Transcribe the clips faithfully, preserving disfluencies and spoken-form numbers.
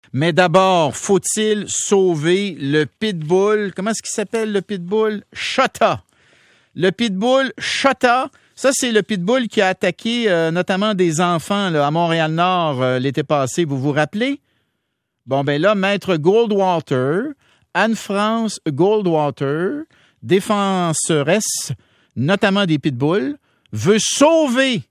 Mais d'abord, faut-il sauver le pitbull? Comment est-ce qu'il s'appelle, le pitbull? Shota. Le pitbull Shota, ça, c'est le pitbull qui a attaqué euh, notamment des enfants là, à Montréal-Nord euh, l'été passé. Vous vous rappelez? Bon, ben là, Maître Goldwater, Anne-France Goldwater, défenseresse, notamment des pitbulls, veut sauver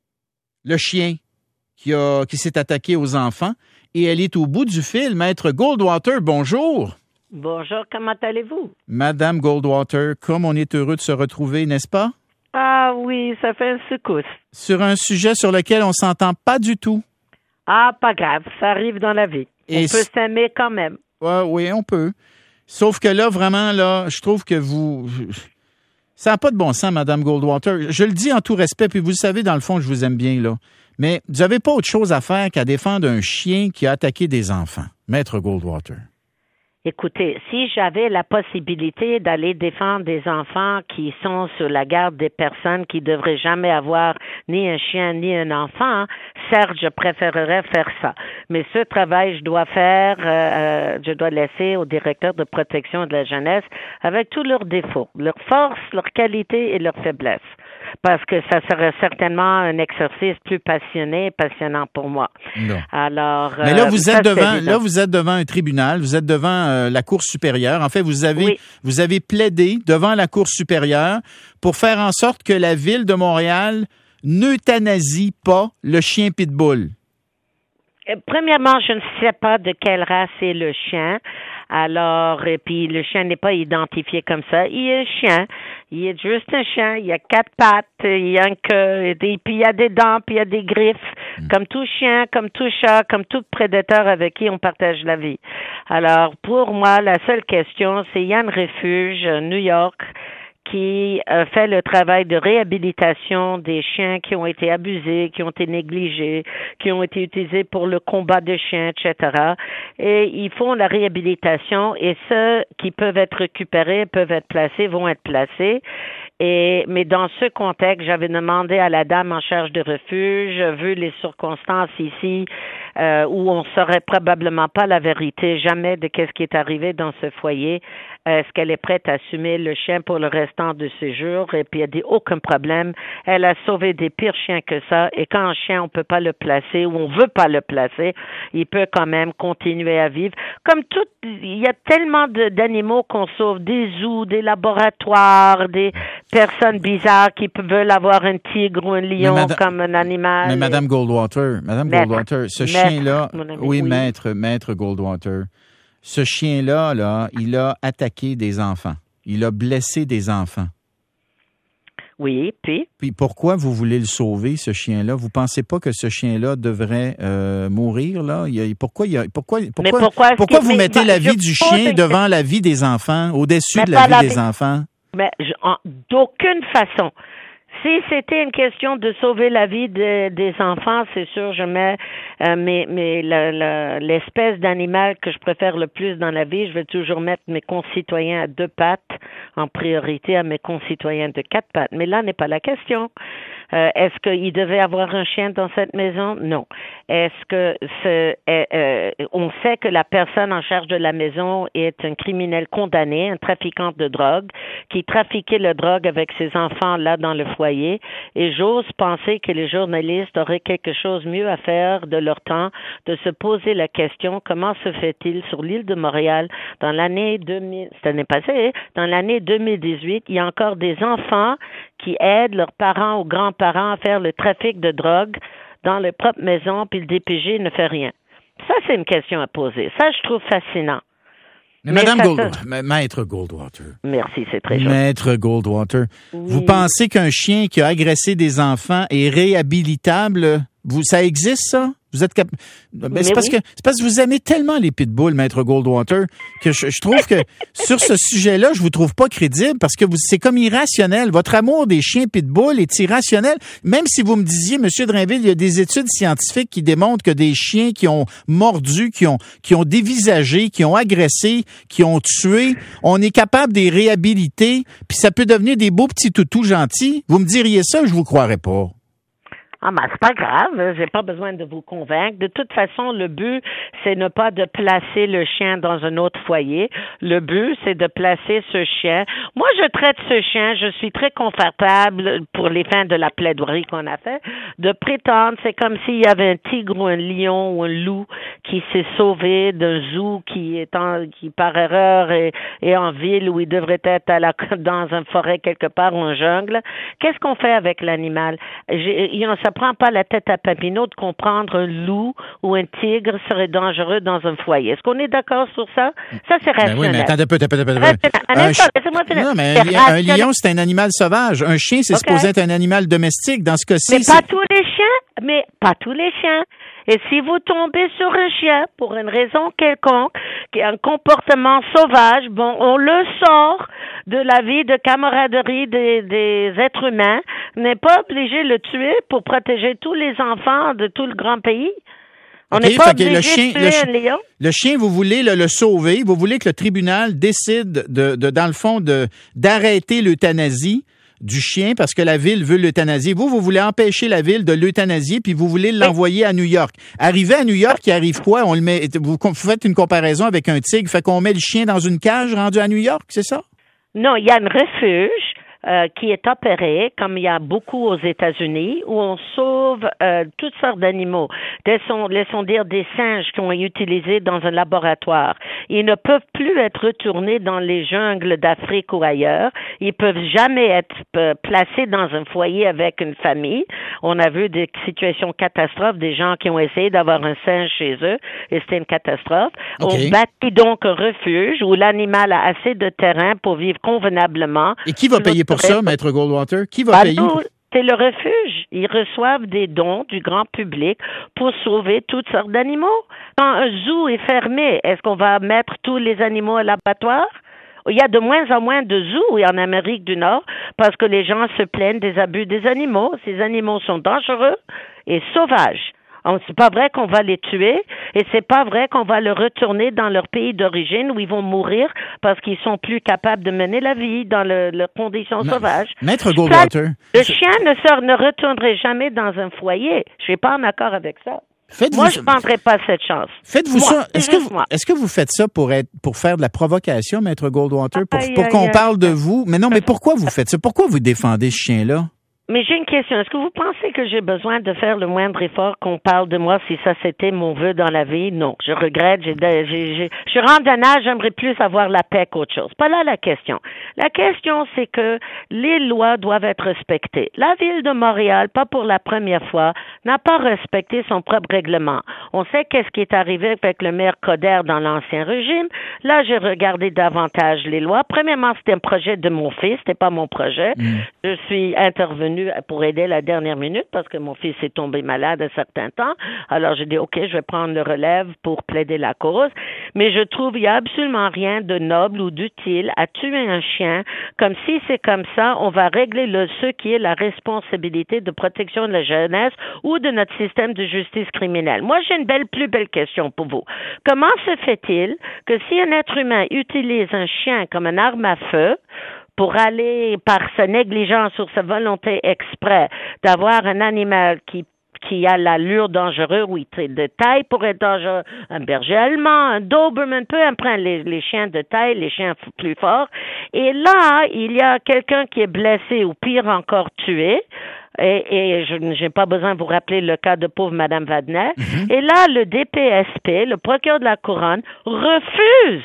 le chien qui, a, qui s'est attaqué aux enfants. Et elle est au bout du fil. Maître Goldwater, bonjour. Bonjour, comment allez-vous? Madame Goldwater, comme on est heureux de se retrouver, n'est-ce pas? Ah oui, ça fait une secousse. Sur un sujet sur lequel on s'entend pas du tout. Ah, pas grave, ça arrive dans la vie. Et on peut s'aimer quand même. Ouais, oui, on peut. Sauf que là, vraiment, là, je trouve que vous... Ça n'a pas de bon sens, Madame Goldwater. Je le dis en tout respect, puis vous le savez, dans le fond, je vous aime bien, là. Mais vous n'avez pas autre chose à faire qu'à défendre un chien qui a attaqué des enfants. Maître Goldwater. Écoutez, si j'avais la possibilité d'aller défendre des enfants qui sont sur la garde des personnes qui devraient jamais avoir ni un chien ni un enfant, certes, je préférerais faire ça. Mais ce travail, je dois faire, euh, je dois laisser au directeur de protection de la jeunesse avec tous leurs défauts, leurs forces, leurs qualités et leurs faiblesses. Parce que ça serait certainement un exercice plus passionné et passionnant pour moi. Non. Alors, mais là, vous euh, êtes ça, devant, là, vous êtes devant un tribunal, vous êtes devant euh, la Cour supérieure. En fait, vous avez, oui. vous avez plaidé devant la Cour supérieure pour faire en sorte que la Ville de Montréal n'euthanasie pas le chien pitbull. Premièrement, je ne sais pas de quelle race est le chien. Alors, et puis le chien n'est pas identifié comme ça. Il est un chien. Il est juste un chien. Il y a quatre pattes, il y a un queue, et puis il y a des dents, puis il y a des griffes. Mm. Comme tout chien, comme tout chat, comme tout prédateur avec qui on partage la vie. Alors, pour moi, la seule question, c'est il y a un refuge, New York, qui euh, fait le travail de réhabilitation des chiens qui ont été abusés, qui ont été négligés, qui ont été utilisés pour le combat de chiens, et cetera. Et ils font la réhabilitation et ceux qui peuvent être récupérés, peuvent être placés, vont être placés. Et, mais dans ce contexte, j'avais demandé à la dame en charge de refuge, vu les circonstances ici, euh, où on saurait probablement pas la vérité jamais de qu'est-ce qui est arrivé dans ce foyer, est-ce qu'elle est prête à assumer le chien pour le restant de ses jours? Et puis elle dit aucun problème. Elle a sauvé des pires chiens que ça. Et quand un chien, on peut pas le placer ou on veut pas le placer, il peut quand même continuer à vivre. Comme tout, il y a tellement de, d'animaux qu'on sauve, des zoos, des laboratoires, des personnes bizarres qui veulent avoir un tigre ou un lion madame, comme un animal. Mais Madame Goldwater, Madame maître, Goldwater, ce maître, chien-là, ami, oui, oui, maître, maître Goldwater, ce chien-là, là, il a attaqué des enfants. Il a blessé des enfants. Oui, puis? Puis pourquoi vous voulez le sauver, ce chien-là? Vous pensez pas que ce chien-là devrait euh, mourir, là? Il y a, pourquoi, il y a, pourquoi, pourquoi, pourquoi, pourquoi vous mettez mais, la vie du chien devant la vie des enfants, au-dessus de la vie la des vie... enfants? Mais je, en, d'aucune façon. Si c'était une question de sauver la vie de, des enfants, c'est sûr, je mets euh, mes, mes, la, la, l'espèce d'animal que je préfère le plus dans la vie. Je vais toujours mettre mes concitoyens à deux pattes en priorité à mes concitoyens de quatre pattes. Mais là n'est pas la question. Euh, est-ce qu'il devait avoir un chien dans cette maison? Non. Est-ce que ce, euh, euh, on sait que la personne en charge de la maison est un criminel condamné, un trafiquant de drogue, qui trafiquait le drogue avec ses enfants là dans le foyer, et j'ose penser que les journalistes auraient quelque chose mieux à faire de leur temps, de se poser la question, comment se fait-il sur l'île de Montréal, dans l'année deux mille, cette année passée, dans l'année deux mille dix-huit, il y a encore des enfants qui aident leurs parents ou grands-parents à faire le trafic de drogue dans leur propre maison, puis le D P J ne fait rien. Ça, c'est une question à poser. Ça, je trouve fascinant. Mais, Mais Madame Goldwater, ça... Maître Goldwater. Merci, c'est très gentil. Maître Goldwater, oui. Vous pensez qu'un chien qui a agressé des enfants est réhabilitable? Vous, ça existe, ça? Vous êtes cap... ben, c'est parce oui. que c'est parce que vous aimez tellement les pitbulls, Maître Goldwater, que je, je trouve que sur ce sujet-là, je vous trouve pas crédible parce que vous, c'est comme irrationnel. Votre amour des chiens pitbull est irrationnel. Même si vous me disiez, Monsieur Drainville, il y a des études scientifiques qui démontrent que des chiens qui ont mordu, qui ont qui ont dévisagé, qui ont agressé, qui ont tué, on est capable de les réhabiliter, puis ça peut devenir des beaux petits toutous gentils. Vous me diriez ça, je vous croirais pas. Ah, ben, c'est pas grave, j'ai pas besoin de vous convaincre. De toute façon, le but, c'est ne pas de placer le chien dans un autre foyer. Le but, c'est de placer ce chien. Moi, je traite ce chien, je suis très confortable pour les fins de la plaidoirie qu'on a fait, de prétendre, c'est comme s'il y avait un tigre ou un lion ou un loup qui s'est sauvé d'un zoo qui est en, qui par erreur est, est en ville où il devrait être à la, dans une forêt quelque part ou en jungle. Qu'est-ce qu'on fait avec l'animal? J'ai, il, ça prend pas la tête à Papineau de comprendre un loup ou un tigre serait dangereux dans un foyer. Est-ce qu'on est d'accord sur ça? Ça, c'est rationnel. Ben oui, mais attendez un peu, attendez un peu. Un un instant, laissez-moi finir. Non, mais un, un lion, c'est un animal sauvage. Un chien, c'est okay. supposé être un animal domestique. Dans ce cas-ci, mais c'est... pas tous les chiens, mais pas tous les chiens. Et si vous tombez sur un chien, pour une raison quelconque, qui a un comportement sauvage, bon, on le sort de la vie de camaraderie des, des êtres humains. On n'est pas obligé de le tuer pour protéger tous les enfants de tout le grand pays. On n'est okay, pas obligé le chien, de tuer le, un lion. Le chien, vous voulez le, le sauver, vous voulez que le tribunal décide, de, de dans le fond, de d'arrêter l'euthanasie du chien parce que la ville veut l'euthanasier. Vous, vous voulez empêcher la ville de l'euthanasier puis vous voulez l'envoyer à New York. Arrivé à New York, il arrive quoi? On le met, vous faites une comparaison avec un tigre, fait qu'on met le chien dans une cage rendu à New York, c'est ça? Non, il y a un refuge euh, qui est opéré, comme il y a beaucoup aux États-Unis, où on sauve euh, toutes sortes d'animaux. Laissons, laissons dire des singes qui ont été utilisés dans un laboratoire. Ils ne peuvent plus être retournés dans les jungles d'Afrique ou ailleurs. Ils peuvent jamais être euh, placés dans un foyer avec une famille. On a vu des situations catastrophes, des gens qui ont essayé d'avoir un singe chez eux, et c'était une catastrophe. Okay. On bâtit donc un refuge où l'animal a assez de terrain pour vivre convenablement. Et qui va payer pour ça, Maître Goldwater? Qui va payer? Pour... C'est le refuge. Ils reçoivent des dons du grand public pour sauver toutes sortes d'animaux. Quand un zoo est fermé, est-ce qu'on va mettre tous les animaux à l'abattoir? Il y a de moins en moins de zoos en Amérique du Nord parce que les gens se plaignent des abus des animaux. Ces animaux sont dangereux et sauvages. C'est pas vrai qu'on va les tuer et c'est pas vrai qu'on va les retourner dans leur pays d'origine où ils vont mourir parce qu'ils sont plus capables de mener la vie dans le, leurs conditions Ma- sauvages. Maître Goldwater. Le chien ne, sort, ne retournerait jamais dans un foyer. Je suis pas en accord avec ça. Faites-vous Moi, je ne prendrais pas cette chance. Faites-vous Moi, ça. Est-ce que, vous, est-ce que vous faites ça pour être, pour faire de la provocation, Maître Goldwater, pour, aïe, pour aïe, qu'on aïe. parle de vous? Mais non, mais pourquoi vous faites ça? Pourquoi vous défendez ce chien-là? Mais j'ai une question. Est-ce que vous pensez que j'ai besoin de faire le moindre effort qu'on parle de moi si ça c'était mon vœu dans la vie? Non. Je regrette. J'ai, j'ai, j'ai, je suis rendu à un âge, j'aimerais plus avoir la paix qu'autre chose. Pas là la question. La question, c'est que les lois doivent être respectées. La ville de Montréal, pas pour la première fois, n'a pas respecté son propre règlement. On sait qu'est-ce qui est arrivé avec le maire Coder dans l'ancien régime. Là, j'ai regardé davantage les lois. Premièrement, c'était un projet de mon fils. C'était pas mon projet. Mmh. Je suis intervenu pour aider la dernière minute parce que mon fils est tombé malade un certain temps. Alors, j'ai dit, OK, je vais prendre le relève pour plaider la cause. Mais je trouve qu'il n'y a absolument rien de noble ou d'utile à tuer un chien comme si c'est comme ça, on va régler le, ce qui est la responsabilité de protection de la jeunesse ou de notre système de justice criminelle. Moi, j'ai une belle, plus belle question pour vous. Comment se fait-il que si un être humain utilise un chien comme une arme à feu, pour aller, par sa négligence ou sa volonté exprès, d'avoir un animal qui qui a l'allure dangereuse, oui, de taille pour être dangereux, un berger allemand, un Doberman, peu importe les, les chiens de taille, les chiens plus forts. Et là, il y a quelqu'un qui est blessé ou pire encore tué. Et, et je n'ai pas besoin de vous rappeler le cas de pauvre Madame Wagner. Mm-hmm. Et là, le D P S P, le procureur de la Couronne, refuse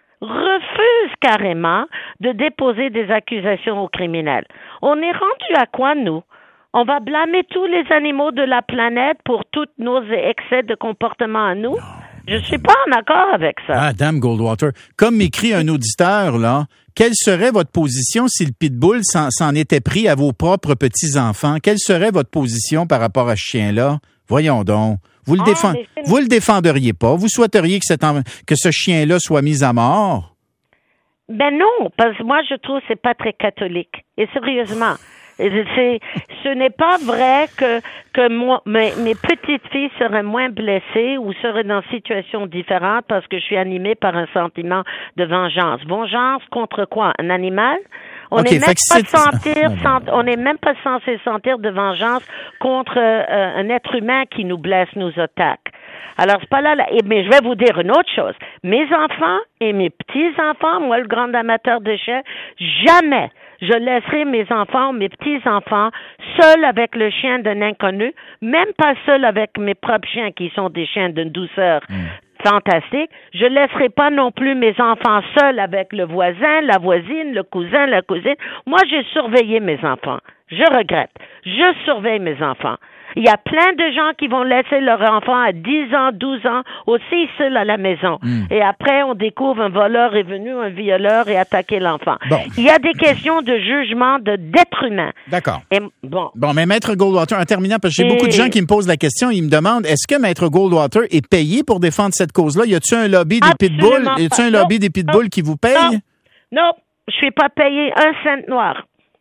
refuse carrément de déposer des accusations aux criminels. On est rendu à quoi, nous? On va blâmer tous les animaux de la planète pour tous nos excès de comportement à nous? Je suis pas en accord avec ça. Ah, Dame Goldwater, comme m'écrit un auditeur, là, quelle serait votre position si le pitbull s'en, s'en était pris à vos propres petits-enfants? Quelle serait votre position par rapport à ce chien-là? Voyons donc. Vous le, ah, défend... vous le défendriez pas? Vous souhaiteriez que, cet en... que ce chien-là soit mis à mort? Ben non, parce que moi, je trouve que c'est pas très catholique. Et sérieusement, c'est, ce n'est pas vrai que, que moi, mes, mes petites filles seraient moins blessées ou seraient dans une situation différente parce que je suis animée par un sentiment de vengeance. Vengeance contre quoi? Un animal? On okay, n'est même pas c'est... sentir, sent, on n'est même pas censé sentir de vengeance contre euh, un être humain qui nous blesse, nous attaque. Alors, c'est pas là, là. Mais je vais vous dire une autre chose. Mes enfants et mes petits-enfants, moi, le grand amateur de chiens, jamais je laisserai mes enfants, mes petits-enfants, seuls avec le chien d'un inconnu, même pas seuls avec mes propres chiens qui sont des chiens d'une douceur mmh. fantastique. Je laisserai pas non plus mes enfants seuls avec le voisin, la voisine, le cousin, la cousine. Moi, j'ai surveillé mes enfants. Je regrette. Je surveille mes enfants. Il y a plein de gens qui vont laisser leur enfant à dix ans, douze ans, aussi seul à la maison. Mm. Et après, on découvre un voleur est venu, un violeur et attaqué l'enfant. Bon. Il y a des questions de jugement de d'être humain. D'accord. Et, bon. Bon, mais Maître Goldwater, en terminant, parce que j'ai et... beaucoup de gens qui me posent la question, ils me demandent, est-ce que Maître Goldwater est payé pour défendre cette cause-là? Y a-t-il un lobby des pitbulls? Y a-t-il un lobby non, des pitbulls non, qui vous paye? Non, non, je suis pas payé un cent noir.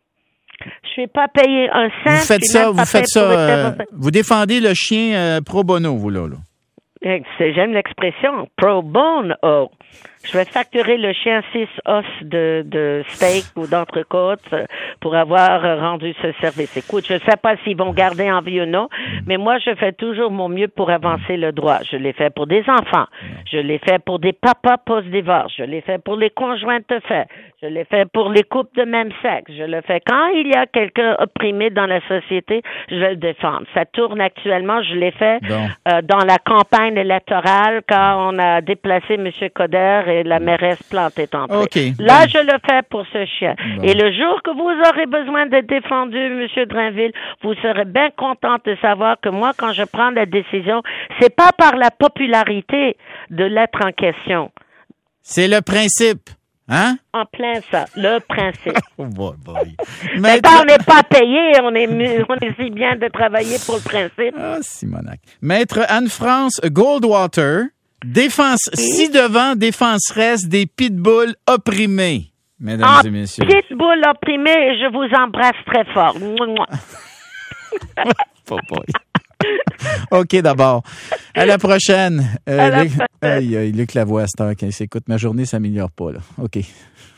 Je suis pas payé un cent. Vous faites ça, vous faites ça. Euh, vous défendez le chien euh, pro bono, vous là. là. J'aime l'expression pro bono. Je vais facturer le chien six os de, de steak ou d'entrecôte pour avoir rendu ce service. Écoute, je ne sais pas s'ils vont garder en vie ou non, mais moi, je fais toujours mon mieux pour avancer le droit. Je l'ai fait pour des enfants. Je l'ai fait pour des papas post-divorce. Je l'ai fait pour les conjoints de fait. Je l'ai fait pour les couples de même sexe. Je le fais quand il y a quelqu'un opprimé dans la société, je vais le défendre. Ça tourne actuellement. Je l'ai fait euh, dans la campagne électorale quand on a déplacé M. Coder et la mairesse Plante est entrée. Okay. Là, bon. Je le fais pour ce chien. Bon. Et le jour que vous aurez besoin d'être défendu, M. Drainville, vous serez bien contente de savoir que moi, quand je prends la décision, c'est pas par la popularité de l'être en question. C'est le principe. Hein? En plein ça, le principe. Oh boy, boy. Mais quand on n'est pas payé, on est, on est si bien de travailler pour le principe. Ah, Simonac. Maître Anne-France Goldwater, défense oui. ci-devant, défenseresse des pitbulls opprimés, mesdames en et messieurs. Pitbull opprimés, je vous embrasse très fort. Oh boy. OK, d'abord. À la prochaine. Euh, à la Luc, prochaine. Aïe, aïe, Luc Lavoie, c'est heure qu'il s'écoute. Ma journée s'améliore pas, là. OK.